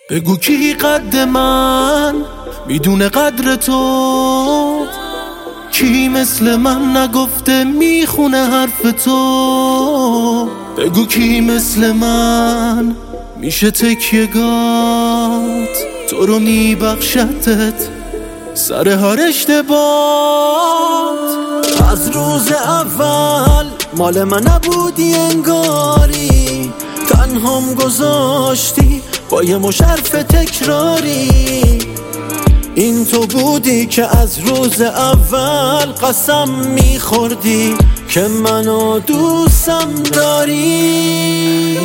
بگو کی قد من میدونه قدر تو، کی مثل من نگفته میخونه حرف تو. بگو کی مثل من میشه تکیه‌گات، تو رو میبخشتت سر هر اشتباهات. از روز اول مال من نبودی انگاری، تنهام گذاشتی با یه مشرف تکراری. این تو بودی که از روز اول قسم میخوردی که منو دوستم داری.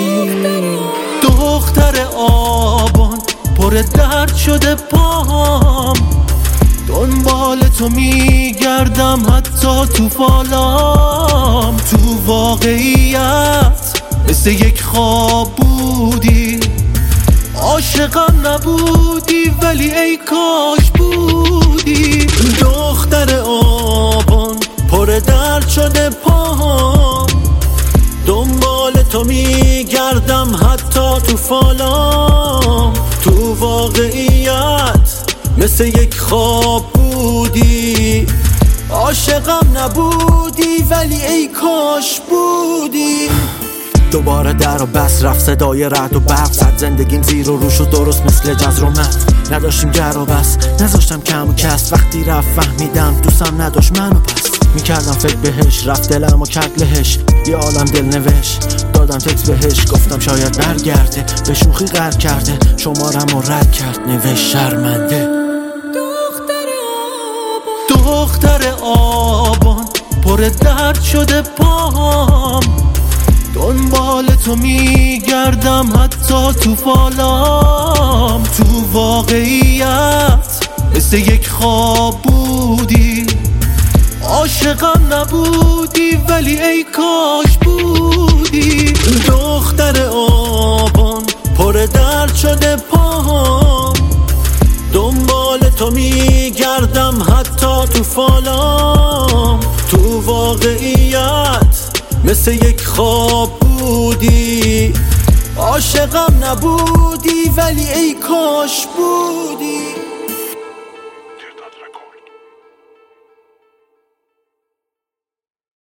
دختر آبان پر درد شده پام، دنبال تو میگردم حتی تو فالام. تو واقعیت مثل یک خواب بودی، عاشقم نبودی ولی ای کاش بودی. دختر آبان پر درد شده پام، دنبال تو میگردم حتی تو فالام. تو واقعیت مثل یک خواب بودی، عاشقم نبودی ولی ای کاش بودی. دوباره در و بس رفت، صدای رعد و برق زد، زندگیم زیر و رو شد درست مثل جزر و مد. نداشتیم گر و بس، نذاشتم کم و کس، وقتی رفت فهمیدم دوستم نداشت منو پس. میکردم فکر بهش، رفت دلم و کرد لهش، یه عالم دل نوشت دادم تکس بهش، گفتم شاید برگرده، به شوخی غرق کرده، شمارم رو رد کرد نوشت شرمنده. دختر آبان پر درد شده پام، دنبال تو میگردم حتی تو فالام. تو واقعیت مثل یک خواب بودی، عاشقم نبودی ولی ای کاش بودی. دختر آبان پر درد شده پام، دنبال تو میگردم حتی تو فالام. تو واقعیت مثل یک خواب بودی، عاشقم نبودی ولی ای کاش بودی.